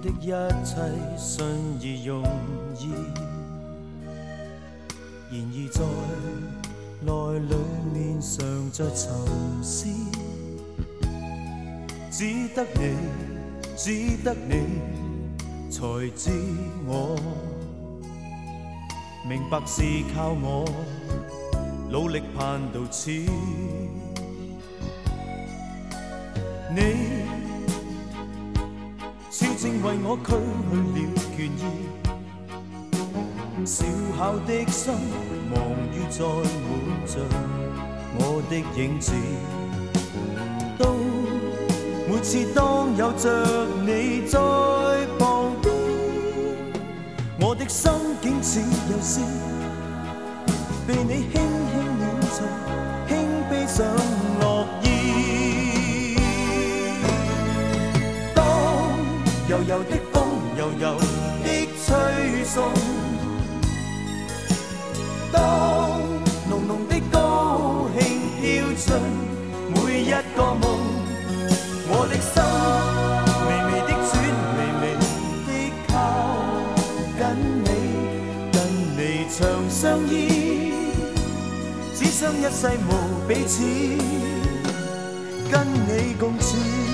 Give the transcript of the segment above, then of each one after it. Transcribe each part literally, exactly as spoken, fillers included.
的一切信而容易，然而在內裏面常在沉思，只得你，只得你才知我明白是靠我努力盼到此。你悄正為我驅去了倦意，小巧的心忙於載滿着我的影子。到每次當有着你在旁邊，我的心竟似有詩，被你輕輕暖着，輕披上樂意。柔柔的風，柔柔的吹送，當濃濃的高興飄進每一個夢，我的心微微的轉，微微的靠緊你，跟你長相依，只想一世無彼此，跟你共處。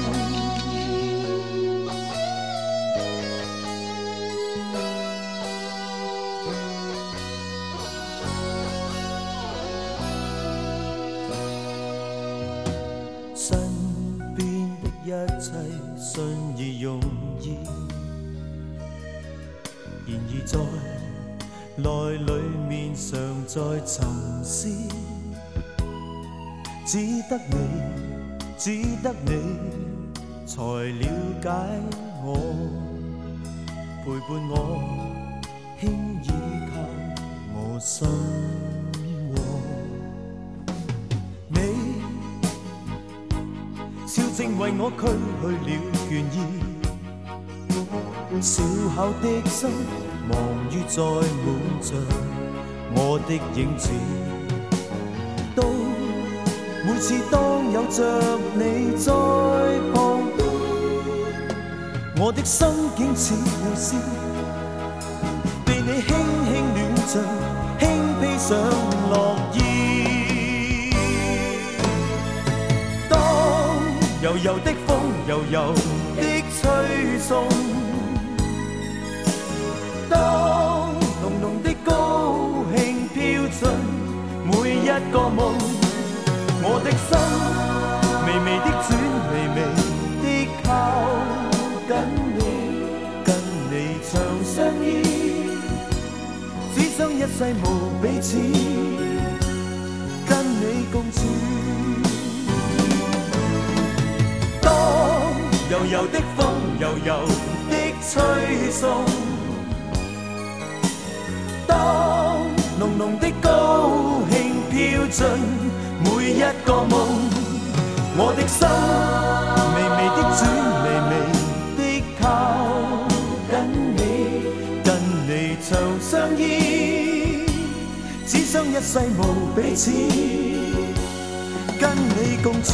身邊的一切信而容易，然而在內裏面常在沉思，只得你，只得你才了解我，陪伴我，輕倚靠我心窩。你悄正為我驅去了倦意，小巧的心忙於載滿着我的影子。到每次當有着你在旁邊，我的心竟似有詩，被你輕輕暖着，輕披上樂意。柔柔的風，柔柔的吹送，當濃濃的高興飄進每一個夢，我的心微微的轉，微微的靠緊你，跟你長相依，只想一世無彼此，跟你共處。柔柔的風，柔柔的吹送，當濃濃的高興飄進每一個夢，我的心微微的轉，微微的靠緊你，跟你長相依，只想一世無彼此，跟你共處。